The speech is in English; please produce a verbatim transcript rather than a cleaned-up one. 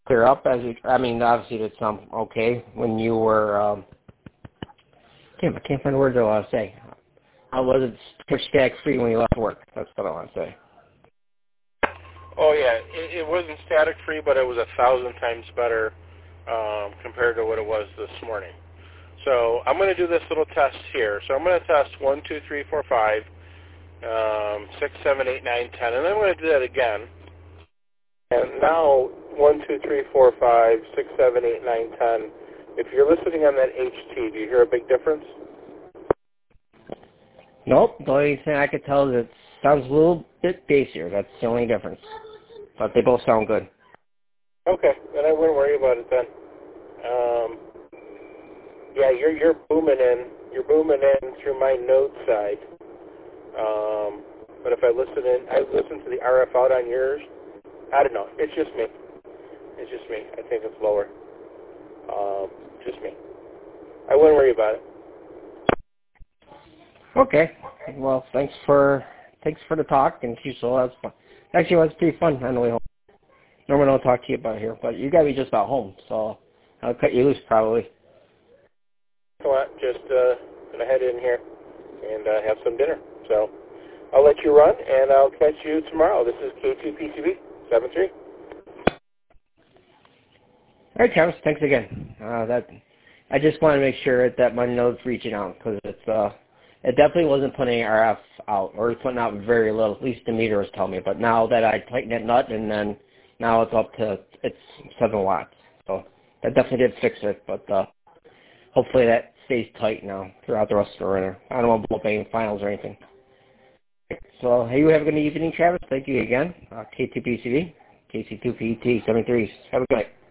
clear up as you, I mean, obviously it did sound okay when you were, um, can't, I can't find the words I want to say. How was it push static free when you left work? That's what I want to say. Oh, yeah. It, it wasn't static free, but it was a thousand times better um, compared to what it was this morning. So I'm going to do this little test here. So I'm going to test one, two, three, four, five, um, six, seven, eight, nine, ten, and then I'm going to do that again. And now one, two, three, four, five, six, seven, eight, nine, ten. If you're listening on that H T, do you hear a big difference? Nope. The only thing I could tell is it sounds a little bit bassier. That's the only difference. But they both sound good. Okay, then I wouldn't worry about it then. Um, yeah, you're you're booming in. You're booming in through my node side. Um, but if I listen in, I listen to the R F out on yours. I don't know. It's just me. It's just me. I think it's lower. Um, just me. I wouldn't worry about it. Okay. Well, thanks for thanks for the talk, and so that's fun. Actually, it was pretty fun on the way home. Normally, I'll talk to you about here, but you got to be just about home, so I'll cut you loose probably. Come on, just uh, gonna head in here and uh, have some dinner. So I'll let you run, and I'll catch you tomorrow. This is K two P C B seven three. All right, Travis. Thanks again. Uh, that I just want to make sure that my node's reaching out because it's uh, it definitely wasn't putting R F out, or it's putting out very little. At least the meter was telling me. But now that I tighten that nut, and then now it's up to it's seven watts. So that definitely did fix it. But uh, hopefully that stays tight now throughout the rest of the winter. I don't want to blow up any finals or anything. So hey, you have a good evening, Travis. Thank you again. Uh, K two P C B, K C two P T seventy-three. Have a good night.